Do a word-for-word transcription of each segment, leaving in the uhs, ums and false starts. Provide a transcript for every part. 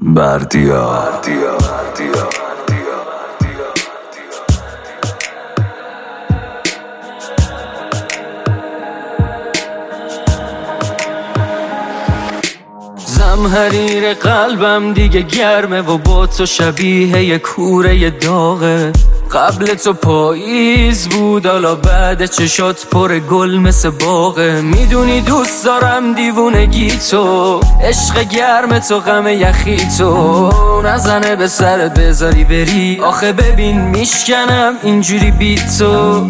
بردیا بردیا بردیا زمحریر قلبم دیگه گرمه و با تو شبیه یه کوره داغه. قبل تو پاییز بود، حالا بعد چشات پر گل مثل باغه. میدونی دوست دارم دیوونگی تو، عشق گرم تو، غم یخی تو. نزنه به سرت بذاری بری، آخه ببین میشکنم اینجوری بی تو.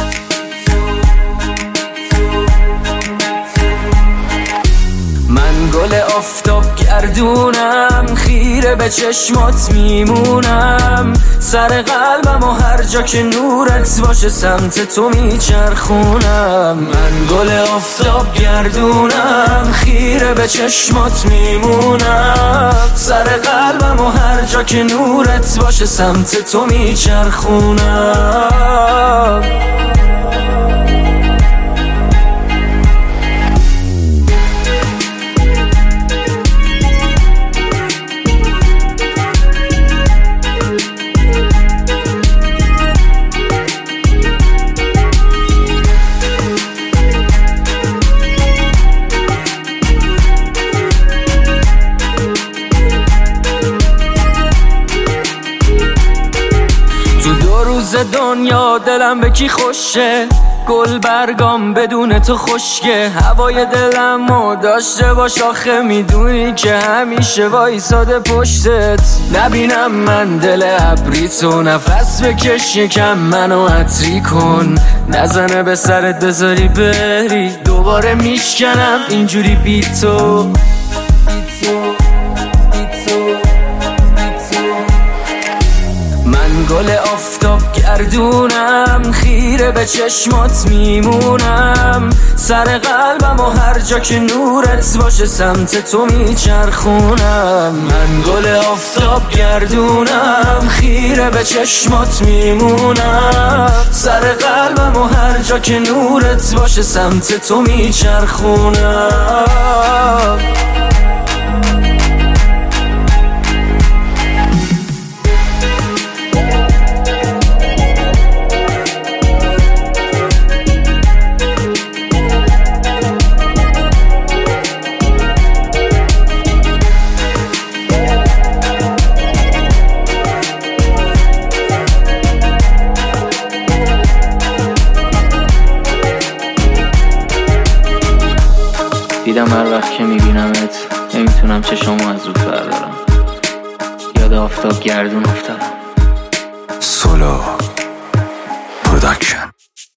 من گل آفتاب گردونم، خیره به چشمات میمونم. سر قلبم و هر جا که نورت باشه سمت تو میچرخونم. من گل آفتاب گردونم، خیره به چشمات میمونم. سر قلبم و هر جا که نورت باشه سمت تو میچرخونم. دنیا دلم به کی خوشه، گل برگام بدون تو خشکه. هوای دلمو داشته باش، آخه میدونی که همیشه وایساده پشتت. نبینم من دل ابری تو، نفس بکش یکم منو عطری کن. نزنه به سرت بذاری بری، دوباره میشکنم اینجوری بی تو. من گل آفتاب گردونم، خیره به چشمات میمونم. سر قلبم و هر جا که نورت باشه سمت تو میچرخونم. من گل آفتاب گردونم، خیره به چشمات میمونم. سر قلبم و هر جا که نورت باشه سمت تو میچرخونم. دیدم هر وقت که میبینمت نمیتونم چشامو از رود بردارم. یاد آفتاب گردون افتادم.